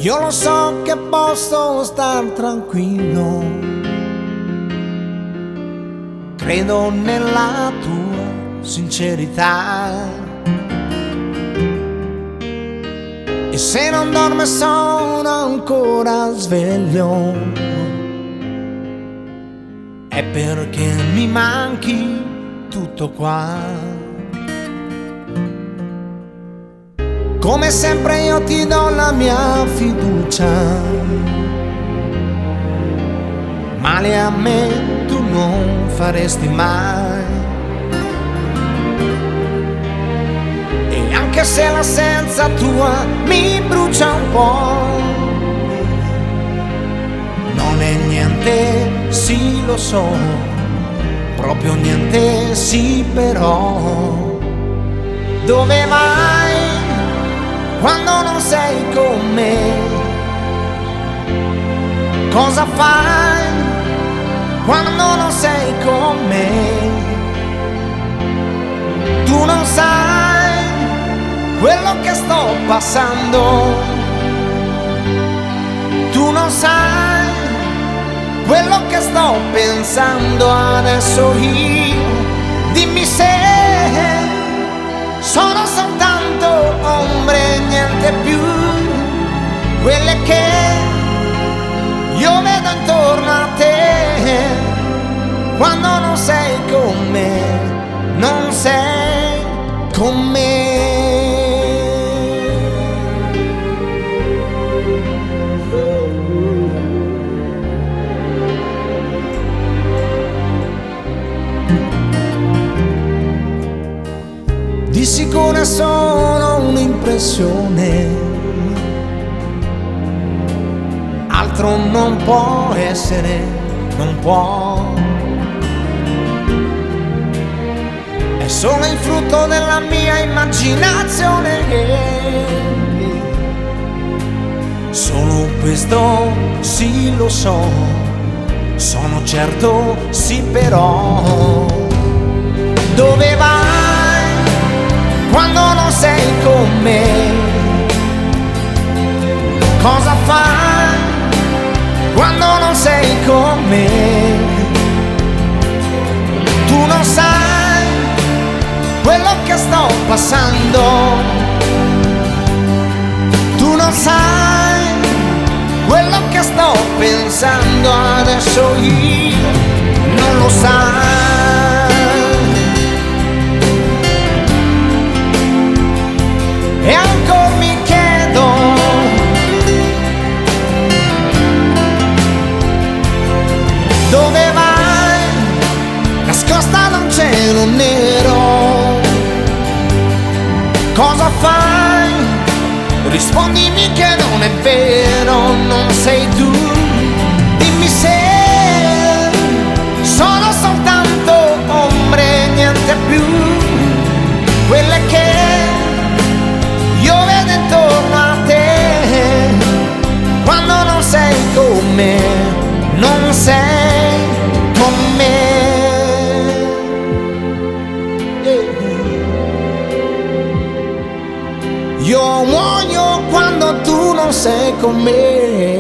Io lo so che posso star tranquillo, credo nella tua sincerità. E se non dormo sono ancora sveglio, è perché mi manchi tutto qua. Come sempre io ti do la mia fiducia, male a me tu non faresti mai. E anche se l'assenza tua mi brucia un po', non è niente, sì lo so, proprio niente, sì però. Dove vai quando non sei con me? Cosa fai quando non sei con me? Tu non sai quello che sto passando, tu non sai quello che sto pensando adesso io. Dimmi se sono soltanto ombre, niente più, quelle che io vedo intorno a te. Quando non sei con me, non sei con me. Di sicuro è solo un'impressione, altro non può essere, non può. È solo il frutto della mia immaginazione. Solo questo sì lo so, sono certo sì però. Dove vai quando non sei con me? Cosa fai quando non sei con me? Tu non sai quello che sto passando, tu non sai quello che sto pensando adesso io, non lo sai. E ancora mi chiedo dove vai, nascosta da un cielo nero. Cosa fai? Rispondimi che non è vero, non sei tu. Dimmi se sono soltanto ombre, niente più, quelle che io vedo intorno a te. Quando non sei con me, non sei con me. Io muoio quando tu non sei con me.